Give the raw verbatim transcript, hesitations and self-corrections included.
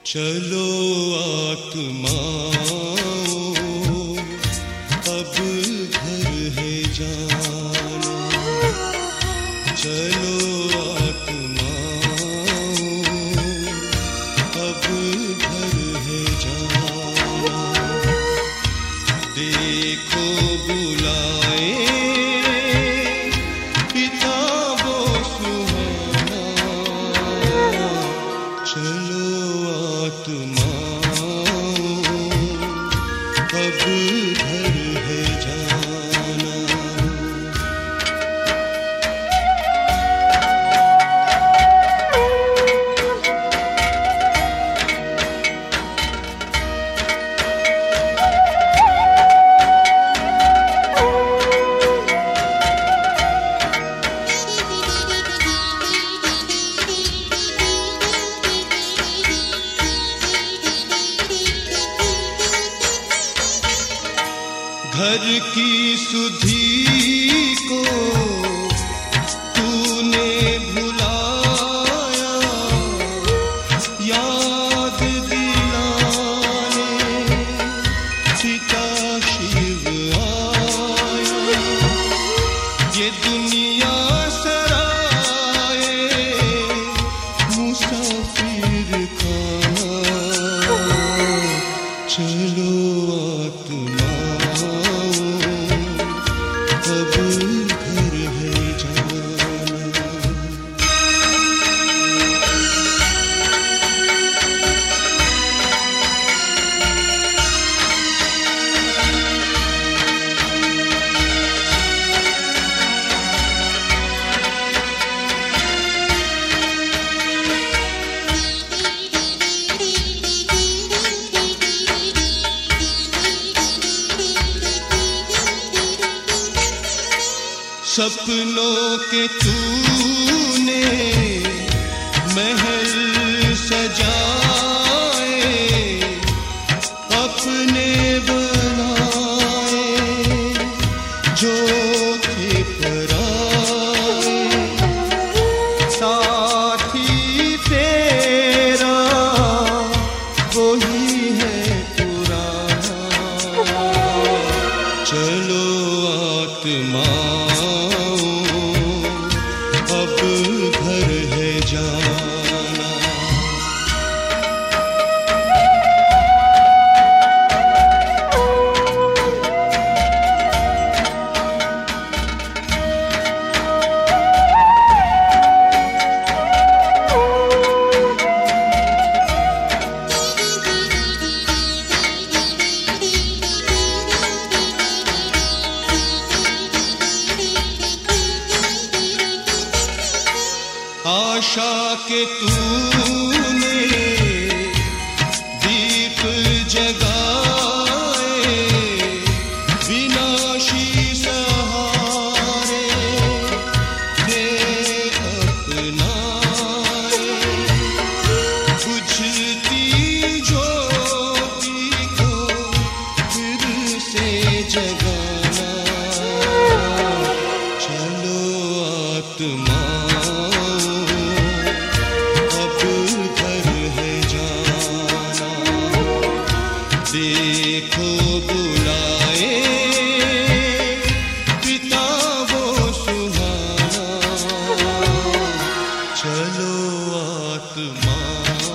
चलो आत्माओं अब घर है जाना, चलो आत्माओं अब घर है जाना। देखो बुलाए पिता वो सुहाना, चलो आत्माओं अब घर है जाना। घर की सुधि को तूने भुलाया, याद दिलाने पिता शिव आया। ये दुनिया सराए मुसाफिर खाना, चलो आत्मा अब घर है जाना। सपनों के तूने महल सजाए, अपने बनाए जो थे पराए। साथी तेरा वही है पुराना, चलो आत्मा अब घर है जाना। आशा के तूने दीप जगाए, विनाशी सहारे दे अपनाए। बुझती ज्योति को फिर से जगाना, चलो आत्मा देखो बुलाए पिता वो सुहाना, चलो आत्मा